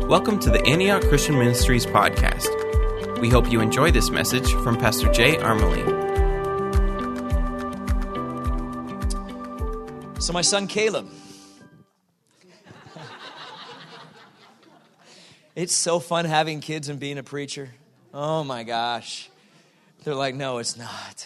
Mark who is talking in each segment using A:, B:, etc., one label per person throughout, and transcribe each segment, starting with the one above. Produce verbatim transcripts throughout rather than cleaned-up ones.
A: Welcome to the Antioch Christian Ministries podcast. We hope you enjoy this message from Pastor Jay Armelin.
B: So my son Caleb, it's so fun having kids and being a preacher. Oh my gosh. They're like, no, it's not.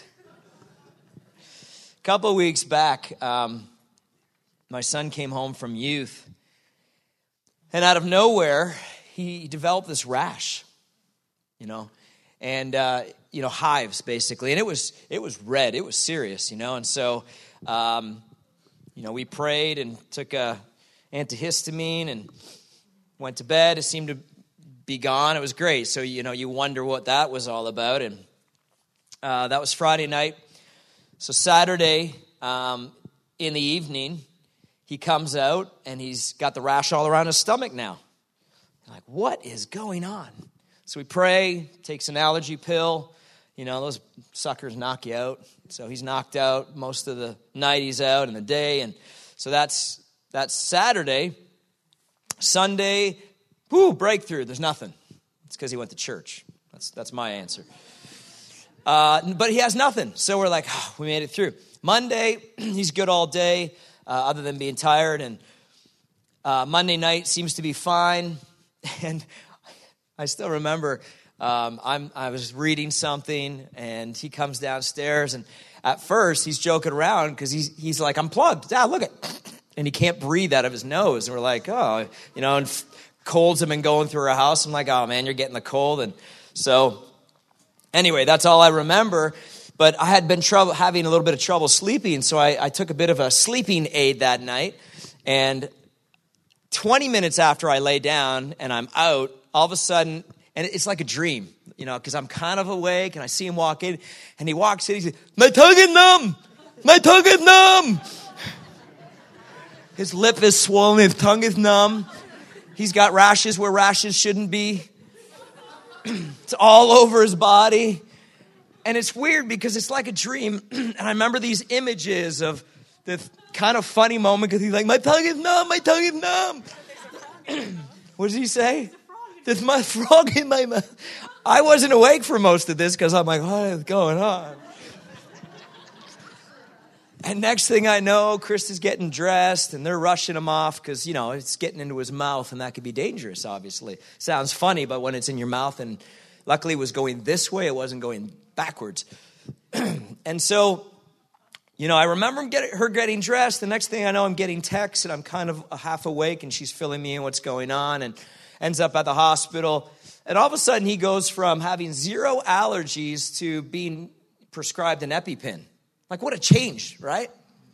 B: A couple of weeks back, um, my son came home from youth. And out of nowhere, he developed this rash, you know, and, uh, you know, hives, basically. And it was it was red. It was serious, you know. And so, um, you know, we prayed and took a antihistamine and went to bed. It seemed to be gone. It was great. So, you know, you wonder what that was all about. And uh, that was Friday night. So Saturday um, in the evening, he comes out, and he's got the rash all around his stomach now. I'm like, what is going on? So we pray, takes an allergy pill. You know, those suckers knock you out. So he's knocked out most of the night. He's out in the day. And so that's that's Saturday. Sunday, whoo, breakthrough. There's nothing. It's because he went to church. That's, that's my answer. Uh, but he has nothing. So we're like, oh, we made it through. Monday, he's good all day. Uh, other than being tired, and uh, Monday night seems to be fine. And I still remember um, I'm, I was reading something, and he comes downstairs, and at first he's joking around because he's he's like, I'm plugged. Dad, look at, and he can't breathe out of his nose. And we're like, oh, you know, and f- colds have been going through our house. I'm like, oh man, you're getting the cold. And so anyway, that's all I remember. But I had been trouble having a little bit of trouble sleeping, so I, I took a bit of a sleeping aid that night. And twenty minutes after I lay down and I'm out, all of a sudden, and it's like a dream, you know, because I'm kind of awake, and I see him walk in, and he walks in, he says, my tongue is numb! My tongue is numb! His lip is swollen, his tongue is numb. He's got rashes where rashes shouldn't be. It's all over his body. And it's weird because it's like a dream. And I remember these images of this kind of funny moment because he's like, my tongue is numb, my tongue is numb. What does he say? There's my frog in my mouth. I wasn't awake for most of this because I'm like, what is going on? And next thing I know, Chris is getting dressed and they're rushing him off because, you know, it's getting into his mouth and that could be dangerous, obviously. Sounds funny, but when it's in your mouth, and luckily it was going this way, it wasn't going backwards. And so, you know, I remember him get, her getting dressed. The next thing I know, I'm getting texts, and I'm kind of half awake, and she's filling me in what's going on, and ends up at the hospital. And all of a sudden, he goes from having zero allergies to being prescribed an EpiPen. Like, what a change, right?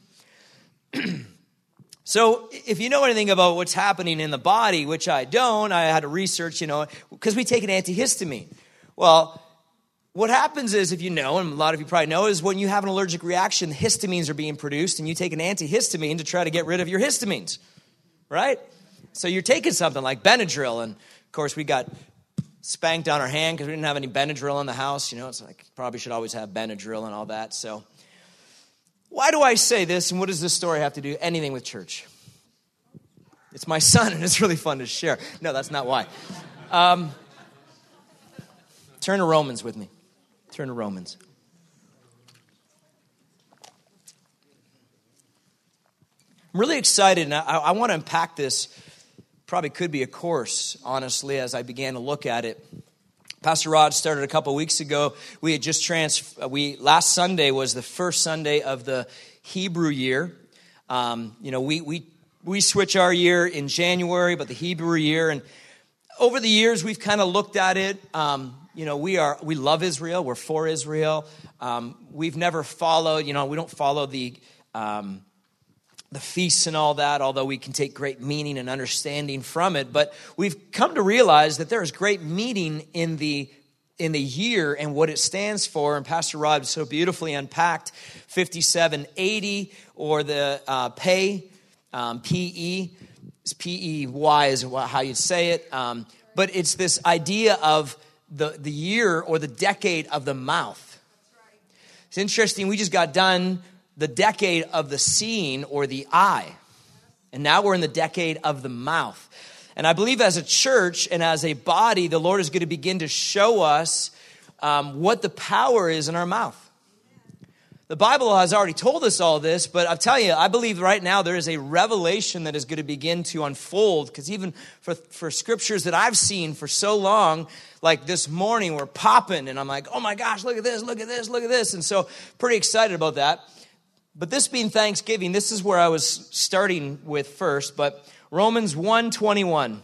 B: So if you know anything about what's happening in the body, which I don't, I had to research, you know, because we take an antihistamine. Well, what happens is, if you know, and a lot of you probably know, is when you have an allergic reaction, histamines are being produced, and you take an antihistamine to try to get rid of your histamines, right? So you're taking something like Benadryl, and of course we got spanked on our hand because we didn't have any Benadryl in the house. You know, it's like probably should always have Benadryl and all that. So why do I say this, and what does this story have to do anything with church? It's my son, and it's really fun to share. No, that's not why. Um, turn to Romans with me. Turn to Romans. I'm really excited, and I, I want to unpack this. Probably could be a course, honestly, as I began to look at it. Pastor Rod started a couple weeks ago. We had just trans. We last Sunday was the first Sunday of the Hebrew year. Um, you know, we we we switch our year in January, but the Hebrew year, and over the years we've kind of looked at it. Um, You know, we are we love Israel. We're for Israel. Um, we've never followed, you know, we don't follow the um, the feasts and all that, although we can take great meaning and understanding from it. But we've come to realize that there is great meaning in the in the year and what it stands for. And Pastor Rod so beautifully unpacked fifty-seven eighty, or the uh, pay, um, P E. It's P E Y is how you'd say it. Um, but it's this idea of the, the year or the decade of the mouth. It's interesting. We just got done the decade of the seeing or the eye. And now we're in the decade of the mouth. And I believe as a church and as a body, the Lord is going to begin to show us um, what the power is in our mouth. The Bible has already told us all this, but I'll tell you, I believe right now there is a revelation that is going to begin to unfold, because even for, for scriptures that I've seen for so long, like this morning, we're popping, and I'm like, oh my gosh, look at this, look at this, look at this. And so pretty excited about that. But this being Thanksgiving, this is where I was starting with first, but Romans one twenty-one.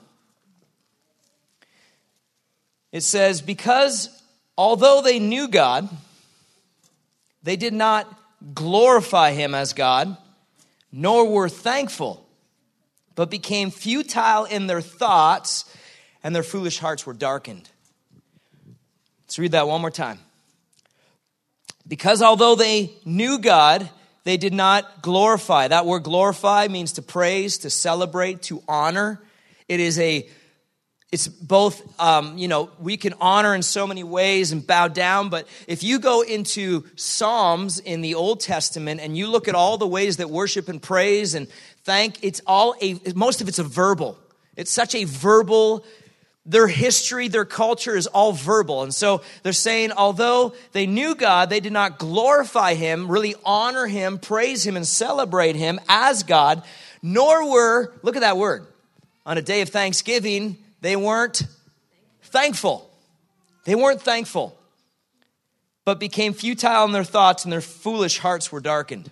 B: It says, because although they knew God, they did not glorify him as God, nor were thankful, but became futile in their thoughts, and their foolish hearts were darkened. Let's read that one more time. Because although they knew God, they did not glorify. That word glorify means to praise, to celebrate, to honor. It is a It's both, um, you know, we can honor in so many ways and bow down. But if you go into Psalms in the Old Testament and you look at all the ways that worship and praise and thank, it's all a, most of it's a verbal. It's such a verbal, their history, their culture is all verbal. And so they're saying, although they knew God, they did not glorify him, really honor him, praise him, and celebrate him as God, nor were, look at that word, on a day of Thanksgiving, they weren't thankful. They weren't thankful, but became futile in their thoughts, and their foolish hearts were darkened.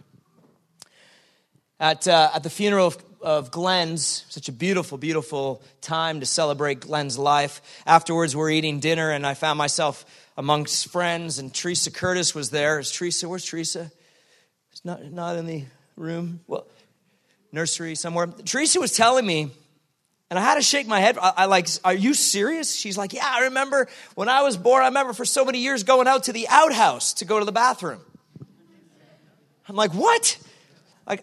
B: At uh, at the funeral of, of Glenn's, such a beautiful, beautiful time to celebrate Glenn's life. Afterwards, we're eating dinner, and I found myself amongst friends, and Teresa Curtis was there. Is Teresa? Where's Teresa? She's not not in the room. Well, nursery somewhere. Teresa was telling me. And I had to shake my head. I, I like, are you serious? She's like, yeah, I remember when I was born, I remember for so many years going out to the outhouse to go to the bathroom. I'm like, what? Like,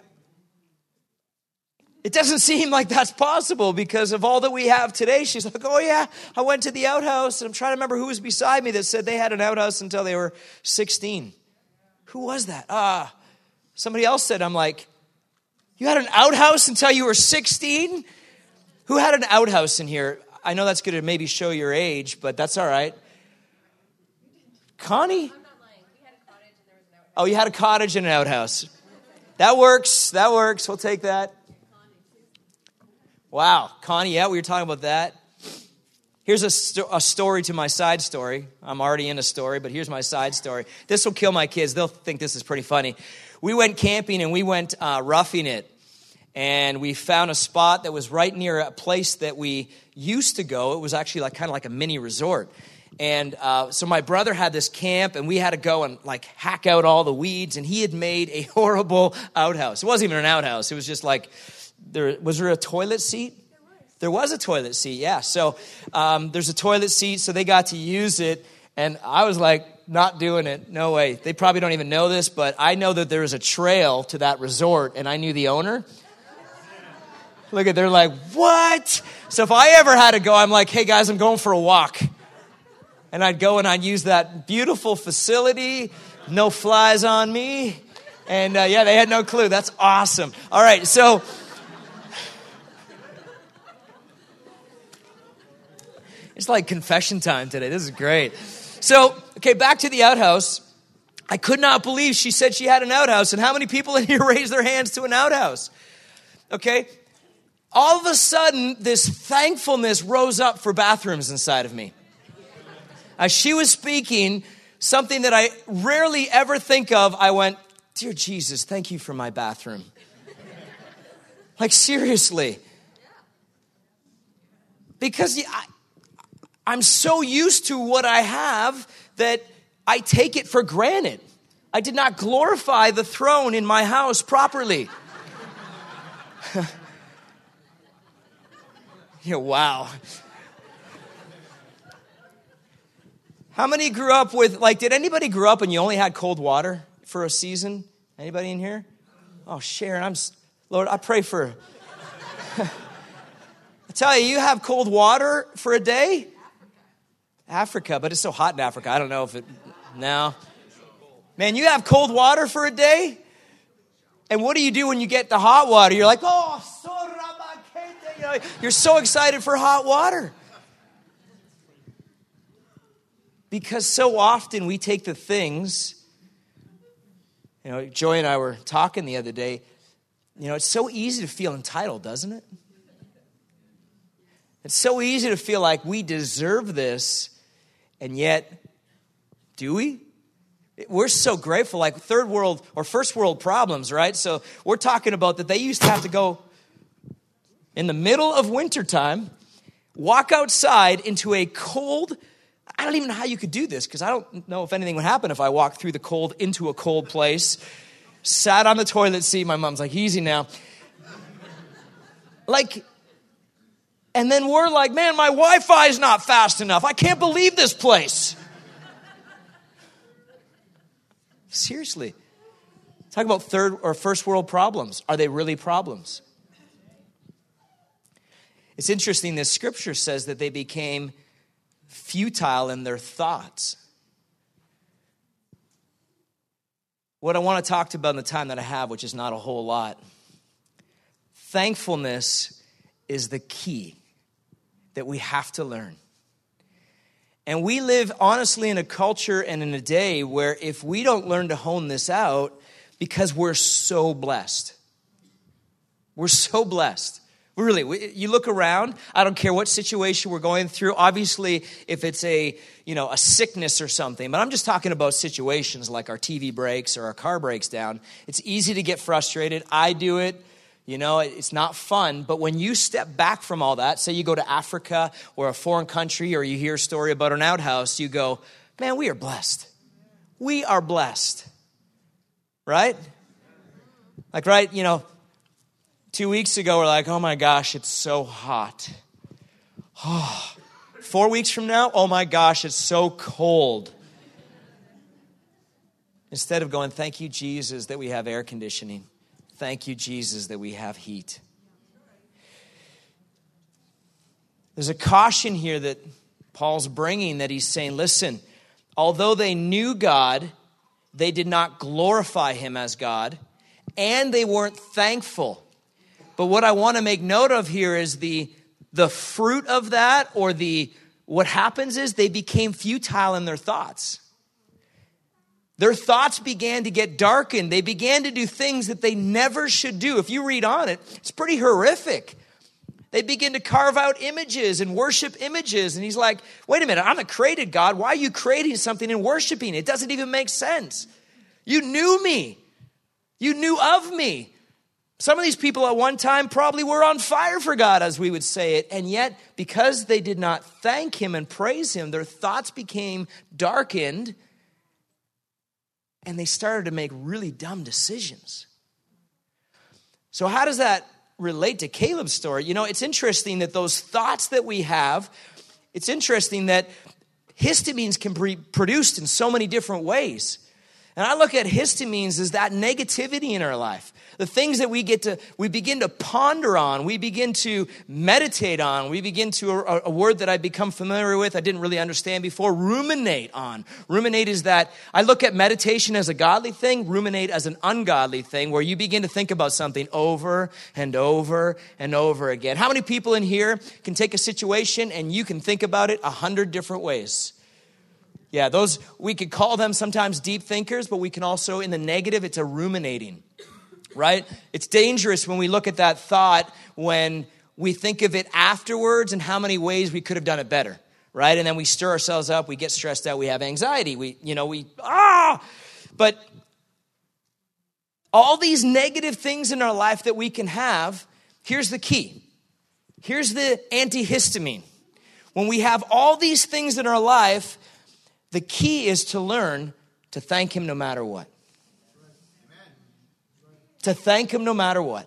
B: it doesn't seem like that's possible because of all that we have today. She's like, oh yeah, I went to the outhouse. And I'm trying to remember who was beside me that said they had an outhouse until they were sixteen. Who was that? Ah, somebody else said, I'm like, you had an outhouse until you were sixteen? Who had an outhouse in here? I know that's going to maybe show your age, but that's all right. Connie? I'm not lying. We had a cottage and there was an outhouse. Oh, you had a cottage and an outhouse. That works. That works. We'll take that. Wow. Connie, yeah, we were talking about that. Here's a, sto- a story to my side story. I'm already in a story, but here's my side story. This will kill my kids. They'll think this is pretty funny. We went camping and we went uh, roughing it. And we found a spot that was right near a place that we used to go. It was actually like kind of like a mini resort. And uh, so my brother had this camp, and we had to go and like hack out all the weeds. And he had made a horrible outhouse. It wasn't even an outhouse. It was just like, there was there a toilet seat? There was. There was a toilet seat, yeah. So um, there's a toilet seat, so they got to use it. And I was like, not doing it. No way. They probably don't even know this, but I know that there was a trail to that resort, and I knew the owner. Look at, they're like, what? So if I ever had to go, I'm like, hey guys, I'm going for a walk. And I'd go and I'd use that beautiful facility, no flies on me. And uh, yeah, they had no clue. That's awesome. All right, so. It's like confession time today. This is great. So, okay, back to the outhouse. I could not believe she said she had an outhouse. And how many people in here raised their hands to an outhouse? Okay. All of a sudden, this thankfulness rose up for bathrooms inside of me. As she was speaking, something that I rarely ever think of, I went, dear Jesus, thank you for my bathroom. Like, seriously. Because I, I'm so used to what I have that I take it for granted. I did not glorify the throne in my house properly. Yeah, wow. How many grew up with, like, did anybody grow up and you only had cold water for a season? Anybody in here? Oh, Sharon, I'm, Lord, I pray for, I tell you, you have cold water for a day? Africa, but it's so hot in Africa. I don't know if it, no. Man, you have cold water for a day? And what do you do when you get the hot water? You're like, oh, You know, you're so excited for hot water. Because so often we take the things, you know, Joy and I were talking the other day, you know, it's so easy to feel entitled, doesn't it? It's so easy to feel like we deserve this, and yet, do we? We're so grateful, like third world or first world problems, right? So we're talking about that they used to have to go in the middle of wintertime, walk outside into a cold, I don't even know how you could do this, because I don't know if anything would happen if I walked through the cold into a cold place, sat on the toilet seat. My mom's like, easy now. Like, and then we're like, man, my Wi-Fi is not fast enough. I can't believe this place. Seriously. Talk about third or first world problems. Are they really problems? It's interesting, this scripture says that they became futile in their thoughts. What I want to talk about in the time that I have, which is not a whole lot, thankfulness is the key that we have to learn. And we live, honestly, in a culture and in a day where if we don't learn to hone this out, because we're so blessed. We're so blessed. Really, we, you look around, I don't care what situation we're going through. Obviously, if it's a, you know, a sickness or something, but I'm just talking about situations like our T V breaks or our car breaks down. It's easy to get frustrated. I do it. You know, it's not fun, but when you step back from all that, say you go to Africa or a foreign country, or you hear a story about an outhouse, you go, man, we are blessed. We are blessed. Right? Like, right, you know, two weeks ago, we're like, oh my gosh, it's so hot. Oh. Four weeks from now, oh my gosh, it's so cold. Instead of going, thank you, Jesus, that we have air conditioning. Thank you, Jesus, that we have heat. There's a caution here that Paul's bringing, that he's saying, listen, although they knew God, they did not glorify him as God, and they weren't thankful. But what I want to make note of here is the, the fruit of that, or the what happens is they became futile in their thoughts. Their thoughts began to get darkened. They began to do things that they never should do. If you read on it, it's pretty horrific. They begin to carve out images and worship images. And he's like, wait a minute, I'm a created God. Why are you creating something and worshiping? It doesn't even make sense. You knew me. You knew of me. Some of these people at one time probably were on fire for God, as we would say it. And yet, because they did not thank him and praise him, their thoughts became darkened. And they started to make really dumb decisions. So how does that relate to Caleb's story? You know, it's interesting that those thoughts that we have, it's interesting that histamines can be produced in so many different ways. And I look at histamines as that negativity in our life. The things that we get to, we begin to ponder on, we begin to meditate on, we begin to, a, a word that I've become familiar with, I didn't really understand before, ruminate on. Ruminate is that, I look at meditation as a godly thing, ruminate as an ungodly thing, where you begin to think about something over and over and over again. How many people in here can take a situation and you can think about it a hundred different ways? Yeah, those, we could call them sometimes deep thinkers, but we can also, in the negative, it's a ruminating, right? It's dangerous when we look at that thought, when we think of it afterwards and how many ways we could have done it better, right? And then we stir ourselves up, we get stressed out, we have anxiety, we, you know, we, ah! But all these negative things in our life that we can have, here's the key. Here's the antihistamine. When we have all these things in our life, the key is to learn to thank him no matter what. Amen. To thank him no matter what.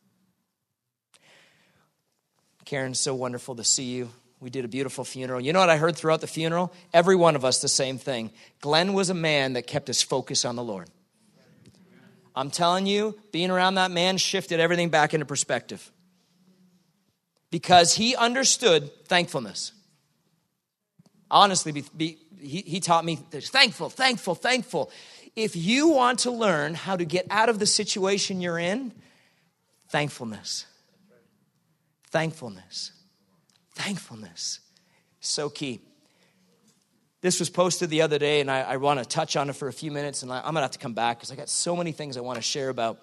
B: Karen, so wonderful to see you. We did a beautiful funeral. You know what I heard throughout the funeral? Every one of us the same thing. Glenn was a man that kept his focus on the Lord. I'm telling you, being around that man shifted everything back into perspective. Because he understood thankfulness. Honestly, be, be, he, he taught me thankful, thankful, thankful. If you want to learn how to get out of the situation you're in, thankfulness. Thankfulness. Thankfulness. So key. This was posted the other day, and I, I want to touch on it for a few minutes, and I, I'm going to have to come back because I got so many things I want to share about.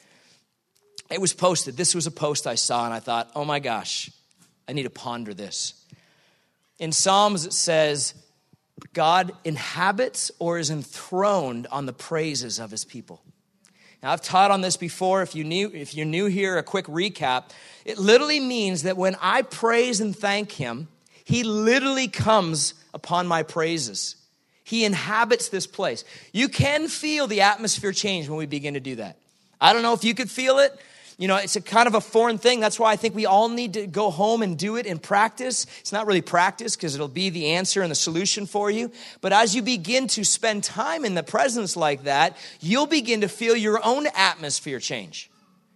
B: It was posted. This was a post I saw, and I thought, oh my gosh, I need to ponder this. In Psalms, it says, God inhabits or is enthroned on the praises of his people. Now, I've taught on this before. If you new, if you're new here, a quick recap. It literally means that when I praise and thank him, he literally comes upon my praises. He inhabits this place. You can feel the atmosphere change when we begin to do that. I don't know if you could feel it. You know, it's a kind of a foreign thing. That's why I think we all need to go home and do it in practice. It's not really practice because it'll be the answer and the solution for you. But as you begin to spend time in the presence like that, you'll begin to feel your own atmosphere change.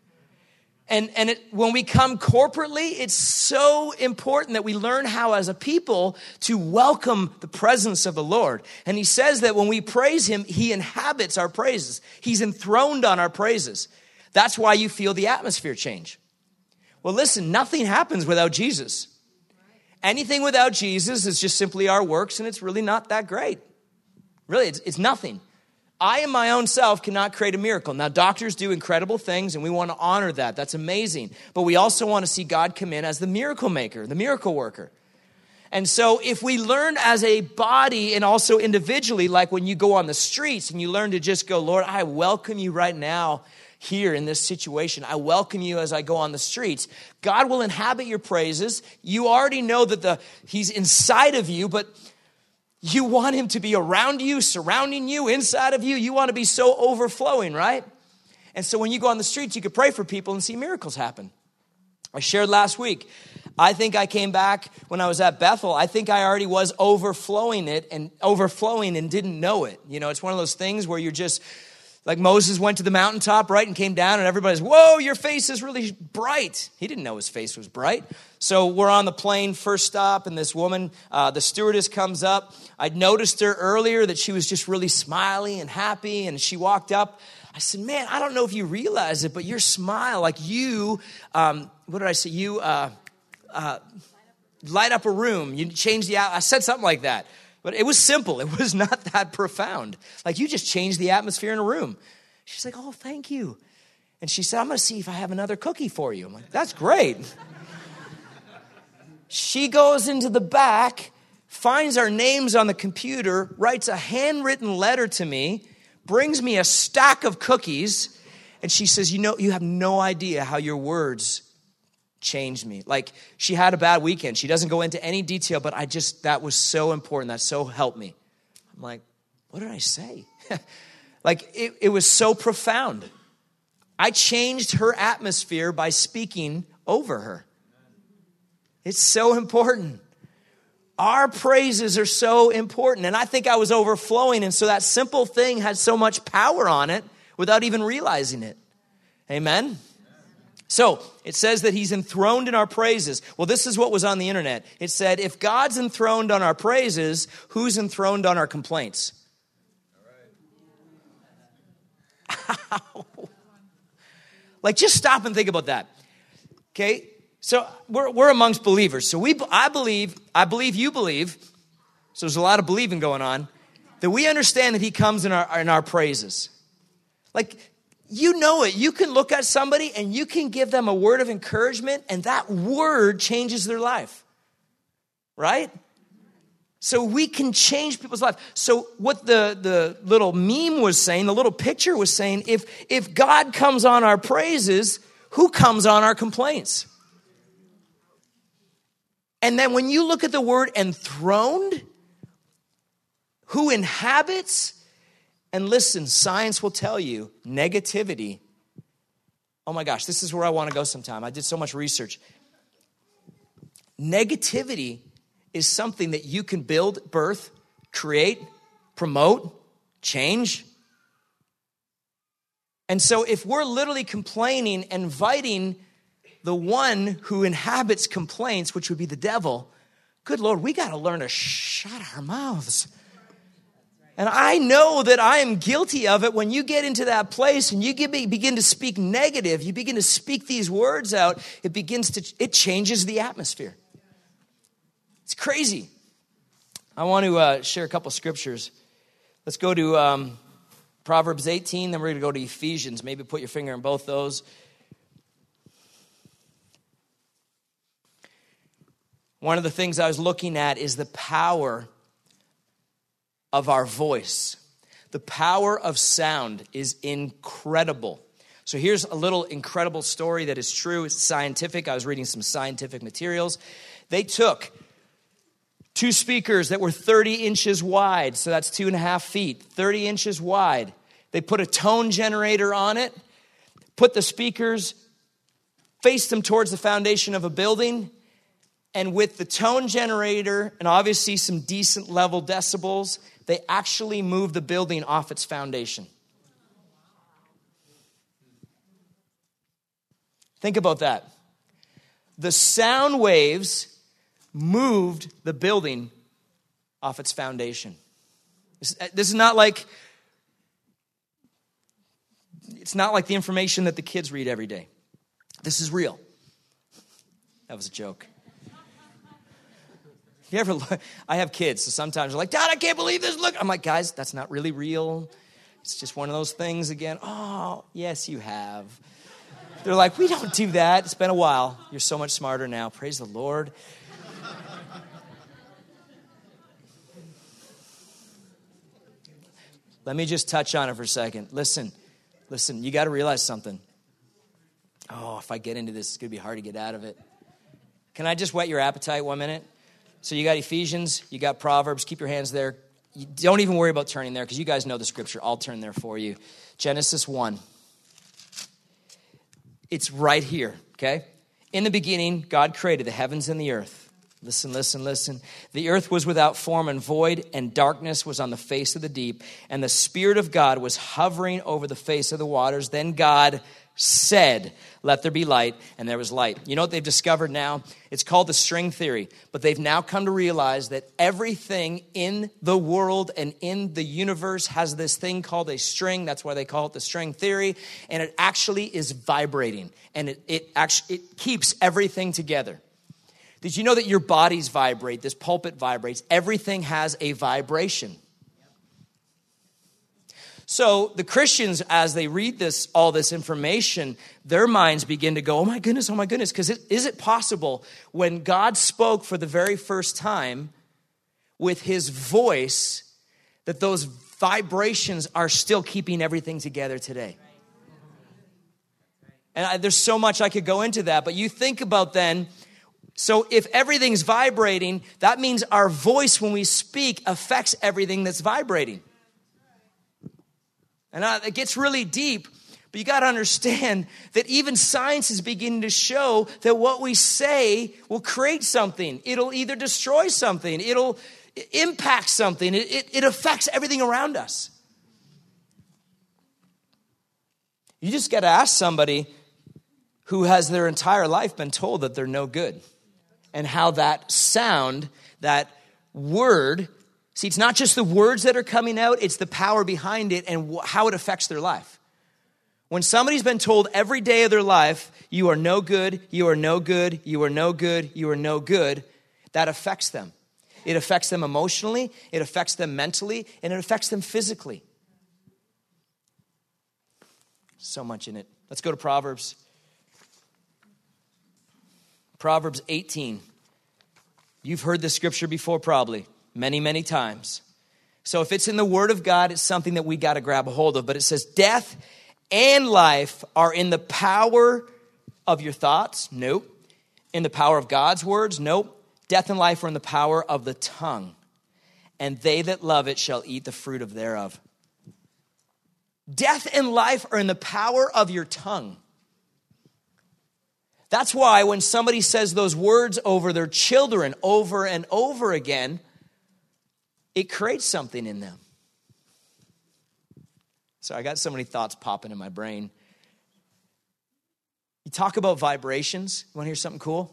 B: And, and it, when we come corporately, it's so important that we learn how as a people to welcome the presence of the Lord. And he says that when we praise him, he inhabits our praises. He's enthroned on our praises. That's why you feel the atmosphere change. Well, listen, nothing happens without Jesus. Anything without Jesus is just simply our works, and it's really not that great. Really, it's, it's nothing. I in my own self cannot create a miracle. Now, doctors do incredible things, and we want to honor that. That's amazing. But we also want to see God come in as the miracle maker, the miracle worker. And so if we learn as a body and also individually, like when you go on the streets and you learn to just go, Lord, I welcome you right now here in this situation. I welcome you as I go on the streets. God will inhabit your praises. You already know that the he's inside of you, but you want him to be around you, surrounding you, inside of you. You want to be so overflowing, right? And so when you go on the streets, you could pray for people and see miracles happen. I shared last week. I think I came back when I was at Bethel. I think I already was overflowing it and overflowing and didn't know it. You know, it's one of those things where you're just like Moses went to the mountaintop, right, and came down, and everybody's, whoa, your face is really bright. He didn't know his face was bright. So we're on the plane, first stop, and this woman, uh, the stewardess comes up. I'd noticed her earlier that she was just really smiley and happy, and she walked up. I said, man, I don't know if you realize it, but your smile, like you, um, what did I say? You uh, uh, light up a room. You change the, I said something like that. But it was simple. It was not that profound. Like, you just changed the atmosphere in a room. She's like, oh, thank you. And she said, I'm going to see if I have another cookie for you. I'm like, that's great. She goes into the back, finds our names on the computer, writes a handwritten letter to me, brings me a stack of cookies, and she says, you know, you have no idea how your words changed me. Like, she had a bad weekend. She doesn't go into any detail, but I just, that was so important. That so helped me. I'm like, what did I say? Like, it, it was so profound. I changed her atmosphere by speaking over her. It's so important. Our praises are so important. And I think I was overflowing. And so that simple thing had so much power on it without even realizing it. Amen. So it says that he's enthroned in our praises. Well, this is what was on the internet. It said, if God's enthroned on our praises, who's enthroned on our complaints? All right. Like, just stop and think about that. Okay, so we're we're amongst believers. So we, I believe, I believe you believe. So there's a lot of believing going on. That we understand that he comes in our in our praises. Like, you know it. You can look at somebody and you can give them a word of encouragement, and that word changes their life. Right? So we can change people's life. So what the, the little meme was saying, the little picture was saying, if, if God comes on our praises, who comes on our complaints? And then when you look at the word enthroned, who inhabits? And listen, science will tell you negativity. Oh my gosh, this is where I want to go sometime. I did so much research. Negativity is something that you can build, birth, create, promote, change. And so if we're literally complaining, inviting the one who inhabits complaints, which would be the devil, good Lord, we got to learn to shut our mouths. And I know that I am guilty of it. When you get into that place and you get, begin to speak negative, you begin to speak these words out, it begins to, it changes the atmosphere. It's crazy. I want to uh, share a couple scriptures. Let's go to um, Proverbs eighteen, then we're going to go to Ephesians. Maybe put your finger in both those. One of the things I was looking at is the power of our voice. The power of sound is incredible. So here's a little incredible story that is true. It's scientific. I was reading some scientific materials. They took two speakers that were thirty inches wide, so that's two and a half feet, thirty inches wide. They put a tone generator on it, put the speakers, faced them towards the foundation of a building, and with the tone generator and obviously some decent level decibels, they actually moved the building off its foundation. Think about that. The sound waves moved the building off its foundation. This, this is not like, it's not like the information that the kids read every day. This is real. That was a joke. You ever look, I have kids, so sometimes they're like, Dad, I can't believe this. Look, I'm like, guys, that's not really real. It's just one of those things again. Oh, yes, you have. They're like, we don't do that. It's been a while. You're so much smarter now. Praise the Lord. Let me just touch on it for a second. Listen, listen, you got to realize something. Oh, if I get into this, it's going to be hard to get out of it. Can I just whet your appetite one minute? So you got Ephesians, you got Proverbs. Keep your hands there. You don't even worry about turning there because you guys know the scripture. I'll turn there for you. Genesis one. It's right here, okay? In the beginning, God created the heavens and the earth. Listen, listen, listen. The earth was without form and void, and darkness was on the face of the deep. And the Spirit of God was hovering over the face of the waters. Then God said, let there be light, and there was light. You know what they've discovered now? It's called the string theory, but they've now come to realize that everything in the world and in the universe has this thing called a string. That's why they call it the string theory, and it actually is vibrating, and it, it actually it keeps everything together. Did you know that your bodies vibrate? This pulpit vibrates. Everything has a vibration. So the Christians, as they read this, all this information, their minds begin to go, oh my goodness, oh my goodness. Because is it possible when God spoke for the very first time with his voice that those vibrations are still keeping everything together today? And I, there's so much I could go into that. But you think about then, so if everything's vibrating, that means our voice when we speak affects everything that's vibrating. And it gets really deep, but you got to understand that even science is beginning to show that what we say will create something. It'll either destroy something. It'll impact something. It, it, it affects everything around us. You just got to ask somebody who has their entire life been told that they're no good, and how that sound, that word, see, it's not just the words that are coming out, it's the power behind it and how it affects their life. When somebody's been told every day of their life, you are no good, you are no good, you are no good, you are no good, that affects them. It affects them emotionally, it affects them mentally, and it affects them physically. So much in it. Let's go to Proverbs. Proverbs eighteen. You've heard this scripture before probably. Many, many times. So if it's in the Word of God, it's something that we got to grab a hold of. But it says, death and life are in the power of your thoughts. Nope. In the power of God's words. Nope. Death and life are in the power of the tongue. And they that love it shall eat the fruit of thereof. Death and life are in the power of your tongue. That's why when somebody says those words over their children over and over again, it creates something in them. So I got so many thoughts popping in my brain. You talk about vibrations. You want to hear something cool?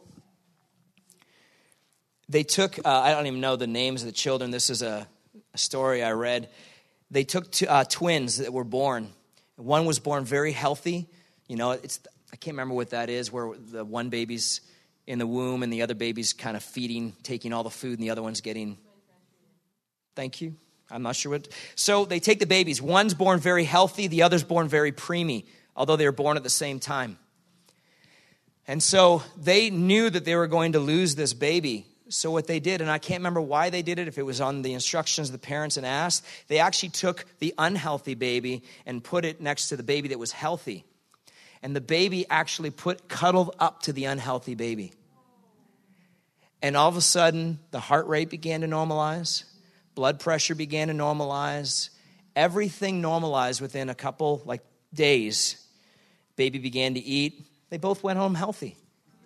B: They took, uh, I don't even know the names of the children. This is a, a story I read. they took t- uh, twins that were born. One was born very healthy. You know, it's I can't remember what that is, where the one baby's in the womb and the other baby's kind of feeding, taking all the food, and the other one's getting, thank you. I'm not sure what. So they take the babies. One's born very healthy. The other's born very preemie, although they were born at the same time. And so they knew that they were going to lose this baby. So what they did, and I can't remember why they did it, if it was on the instructions of the parents and asked, they actually took the unhealthy baby and put it next to the baby that was healthy. And the baby actually put cuddled up to the unhealthy baby. And all of a sudden, the heart rate began to normalize. Blood pressure began to normalize. Everything normalized within a couple, like, days. Baby began to eat. They both went home healthy.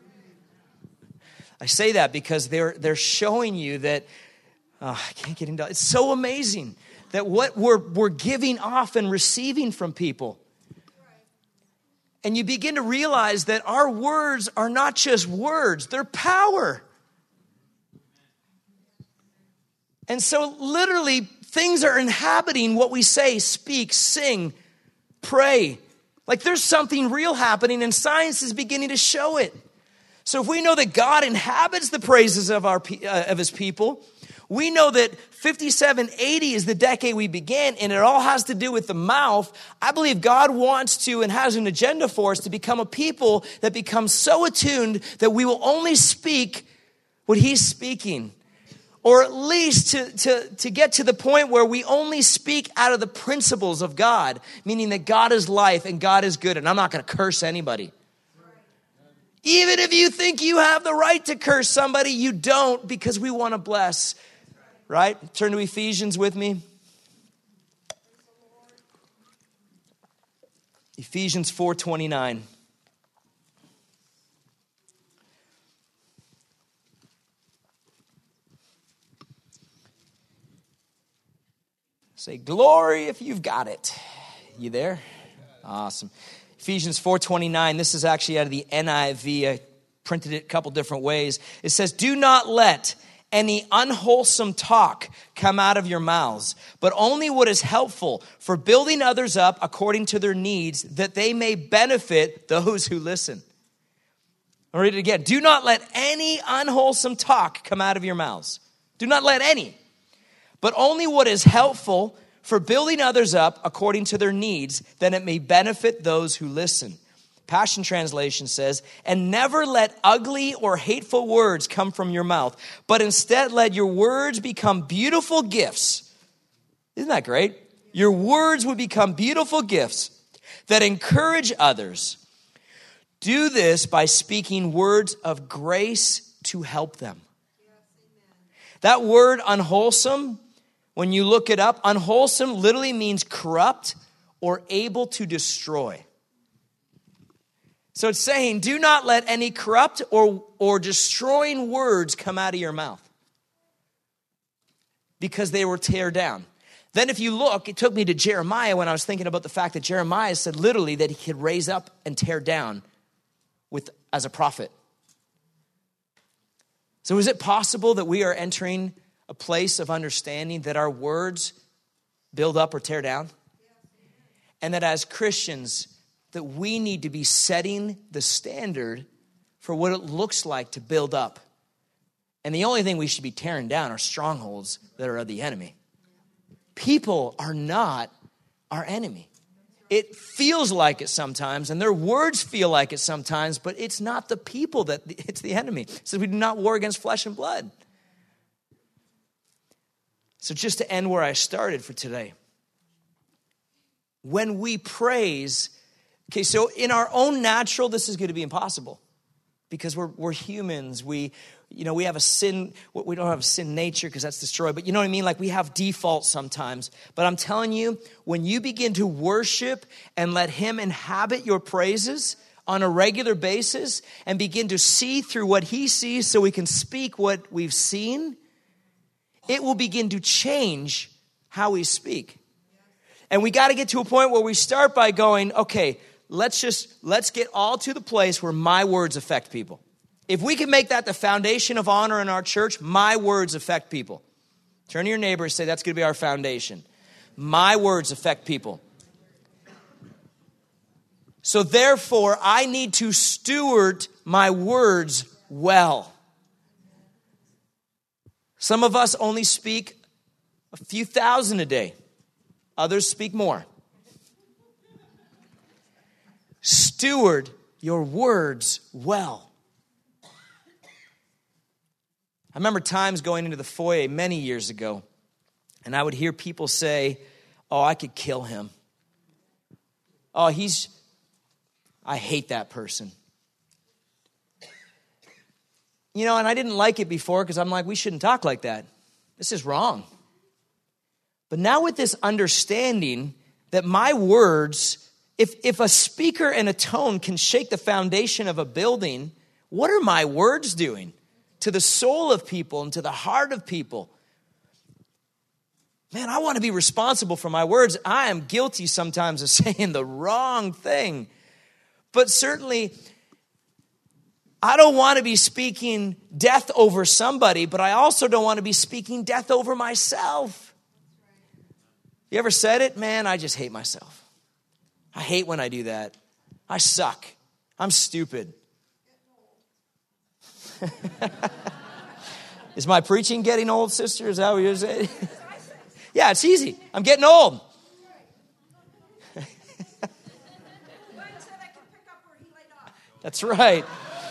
B: I say that because they're they're showing you that, oh, I can't get into it. It's so amazing that what we're we're giving off and receiving from people. And you begin to realize that our words are not just words, they're power. And so literally things are inhabiting what we say, speak, sing, pray. Like there's something real happening, and science is beginning to show it. So if we know that God inhabits the praises of our uh, of his people, we know that fifty-seven eighty is the decade we began, and it all has to do with the mouth. I believe God wants to and has an agenda for us to become a people that become so attuned that we will only speak what he's speaking. Or at least to, to, to get to the point where we only speak out of the principles of God, meaning that God is life and God is good, and I'm not going to curse anybody. Even if you think you have the right to curse somebody, you don't, because we want to bless. Right? Turn to Ephesians with me. Ephesians four twenty-nine. Say glory if you've got it. You there? Awesome. Ephesians four twenty-nine. This is actually out of the N I V. I printed it a couple different ways. It says, do not let any unwholesome talk come out of your mouths, but only what is helpful for building others up according to their needs, that they may benefit those who listen. I'll read it again. Do not let any unwholesome talk come out of your mouths. Do not let any. But only what is helpful for building others up according to their needs, that it may benefit those who listen. Passion Translation says, and never let ugly or hateful words come from your mouth, but instead let your words become beautiful gifts. Isn't that great? Your words would become beautiful gifts that encourage others. Do this by speaking words of grace to help them. That word unwholesome, when you look it up, unwholesome literally means corrupt or able to destroy. So it's saying, do not let any corrupt or, or destroying words come out of your mouth, because they will tear down. Then if you look, it took me to Jeremiah when I was thinking about the fact that Jeremiah said literally that he could raise up and tear down with as a prophet. So is it possible that we are entering a place of understanding that our words build up or tear down? And that as Christians, that we need to be setting the standard for what it looks like to build up. And the only thing we should be tearing down are strongholds that are of the enemy. People are not our enemy. It feels like it sometimes, and their words feel like it sometimes, but it's not the people that it's the enemy. It says we do not war against flesh and blood. So just to end where I started for today. When we praise, okay, so in our own natural, this is going to be impossible. Because we're we're humans. We, you know, we have a sin, we don't have a sin nature because that's destroyed. But you know what I mean? Like we have defaults sometimes. But I'm telling you, when you begin to worship and let him inhabit your praises on a regular basis and begin to see through what he sees so we can speak what we've seen, it will begin to change how we speak. And we got to get to a point where we start by going, okay, let's just, let's get all to the place where my words affect people. If we can make that the foundation of honor in our church, my words affect people. Turn to your neighbor and say, that's going to be our foundation. My words affect people. So therefore, I need to steward my words well. Some of us only speak a few thousand a day. Others speak more. Steward your words well. I remember times going into the foyer many years ago, and I would hear people say, oh, I could kill him. Oh, he's, I hate that person. You know, and I didn't like it before because I'm like, we shouldn't talk like that. This is wrong. But now with this understanding that my words, if, if a speaker and a tone can shake the foundation of a building, what are my words doing to the soul of people and to the heart of people? Man, I want to be responsible for my words. I am guilty sometimes of saying the wrong thing. But certainly, I don't want to be speaking death over somebody, but I also don't want to be speaking death over myself. You ever said it? Man, I just hate myself. I hate when I do that. I suck. I'm stupid. Is my preaching getting old, sister? Is that what you're saying? Yeah, it's easy. I'm getting old. That's right.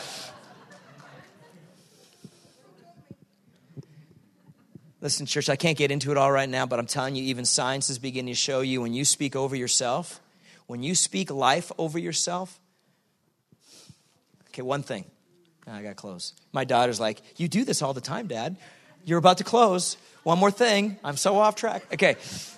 B: Listen, church, I can't get into it all right now, but I'm telling you, even science is beginning to show you when you speak over yourself, when you speak life over yourself. Okay, one thing. I got to close. My daughter's like, you do this all the time, Dad. You're about to close. One more thing. I'm so off track. Okay.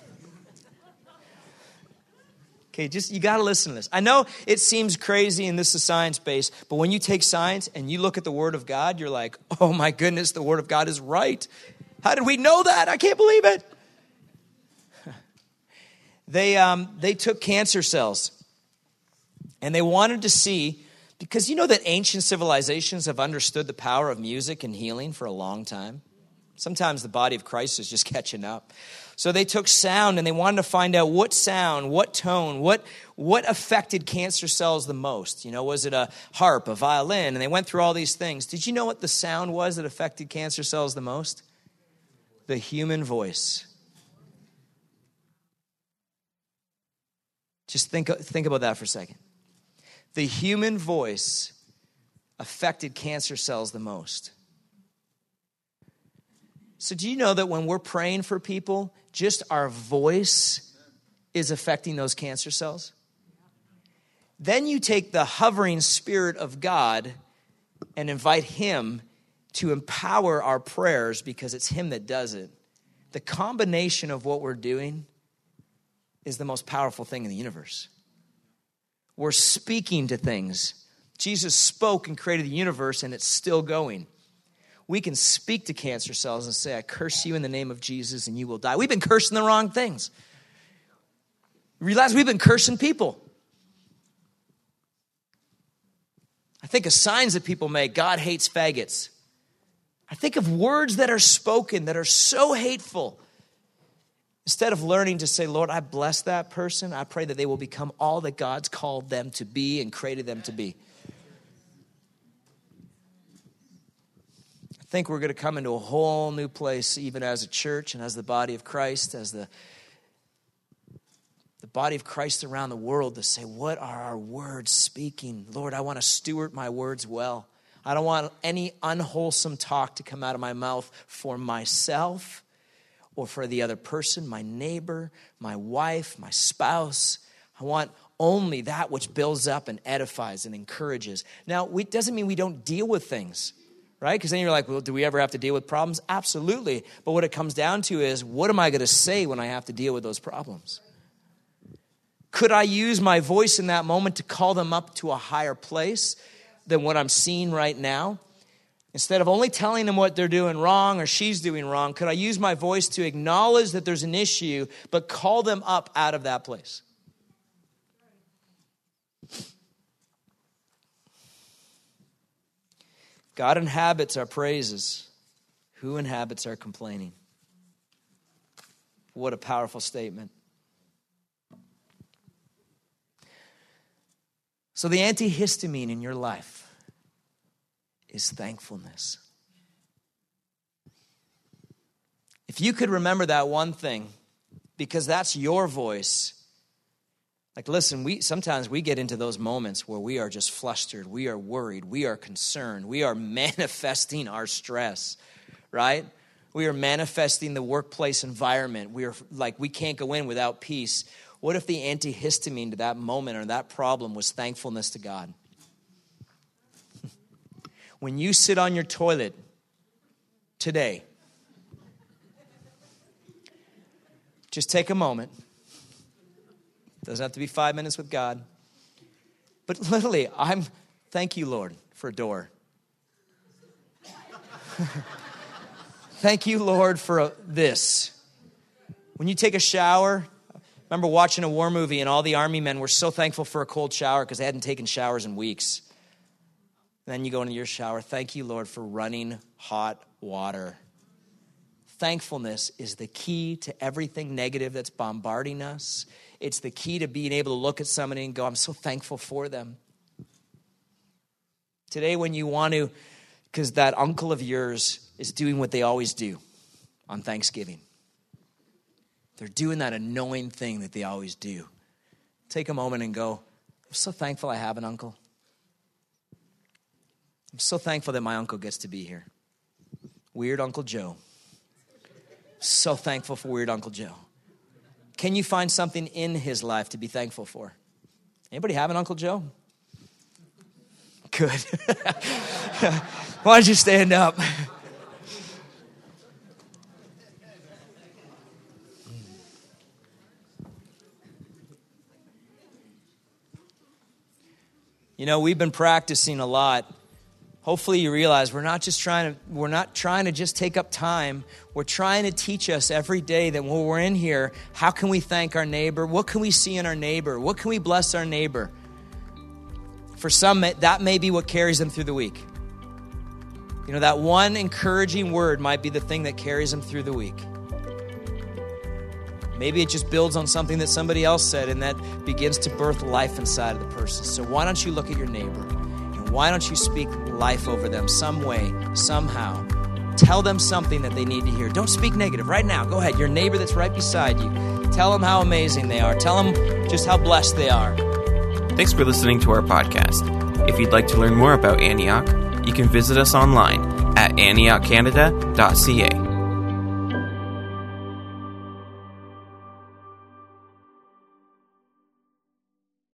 B: Okay, just, you got to listen to this. I know it seems crazy and this is science-based, but when you take science and you look at the Word of God, you're like, oh my goodness, the Word of God is right. How did we know that? I can't believe it. They, um, they took cancer cells and they wanted to see, because you know that ancient civilizations have understood the power of music and healing for a long time. Sometimes the body of Christ is just catching up. So they took sound and they wanted to find out what sound, what tone, what, what affected cancer cells the most. You know, was it a harp, a violin? And they went through all these things. Did you know what the sound was that affected cancer cells the most? The human voice. Just think, think about that for a second. The human voice affected cancer cells the most. So do you know that when we're praying for people, just our voice is affecting those cancer cells? Then you take the hovering Spirit of God and invite Him to empower our prayers because it's Him that does it. The combination of what we're doing is the most powerful thing in the universe. We're speaking to things. Jesus spoke and created the universe, and it's still going. We can speak to cancer cells and say, I curse you in the name of Jesus and you will die. We've been cursing the wrong things. Realize we've been cursing people. I think of signs that people make. God hates faggots. I think of words that are spoken that are so hateful. Instead of learning to say, Lord, I bless that person, I pray that they will become all that God's called them to be and created them to be. I think we're going to come into a whole new place, even as a church and as the body of Christ, as the, the body of Christ around the world, to say, what are our words speaking? Lord, I want to steward my words well. I don't want any unwholesome talk to come out of my mouth for myself or for the other person, my neighbor, my wife, my spouse. I want only that which builds up and edifies and encourages. Now, it doesn't mean we don't deal with things, right? Because then you're like, well, do we ever have to deal with problems? Absolutely. But what it comes down to is, what am I going to say when I have to deal with those problems? Could I use my voice in that moment to call them up to a higher place than what I'm seeing right now? Instead of only telling them what they're doing wrong or she's doing wrong, could I use my voice to acknowledge that there's an issue, but call them up out of that place? God inhabits our praises. Who inhabits our complaining? What a powerful statement. So the antihistamine in your life is thankfulness. If you could remember that one thing, because that's your voice. Like, listen, we sometimes we get into those moments where we are just flustered, we are worried, we are concerned, we are manifesting our stress, right? We are manifesting the workplace environment. We are like, we can't go in without peace. What if the antihistamine to that moment or that problem was thankfulness to God? When you sit on your toilet today, just take a moment. Doesn't have to be five minutes with God. But literally, I'm, thank you, Lord, for a door. Thank you, Lord, for a, this. When you take a shower, I remember watching a war movie and all the army men were so thankful for a cold shower because they hadn't taken showers in weeks. And then you go into your shower. Thank you, Lord, for running hot water. Thankfulness is the key to everything negative that's bombarding us. It's the key to being able to look at somebody and go, I'm so thankful for them. Today when you want to, because that uncle of yours is doing what they always do on Thanksgiving. They're doing that annoying thing that they always do. Take a moment and go, I'm so thankful I have an uncle. I'm so thankful that my uncle gets to be here. Weird Uncle Joe. So thankful for Weird Uncle Joe. Can you find something in his life to be thankful for? Anybody have an Uncle Joe? Good. Why don't you stand up? You know, we've been practicing a lot. Hopefully you realize we're not just trying to, we're not trying to just take up time. We're trying to teach us every day that when we're in here, how can we thank our neighbor? What can we see in our neighbor? What can we bless our neighbor? For some, that may be what carries them through the week. You know, that one encouraging word might be the thing that carries them through the week. Maybe it just builds on something that somebody else said, and that begins to birth life inside of the person. So why don't you look at your neighbor? And why don't you speak life over them some way, somehow? Tell them something that they need to hear. Don't speak negative. Right now, go ahead. Your neighbor that's right beside you. Tell them how amazing they are. Tell them just how blessed they are.
A: Thanks for listening to our podcast. If you'd like to learn more about Antioch, you can visit us online at antioch canada dot c a.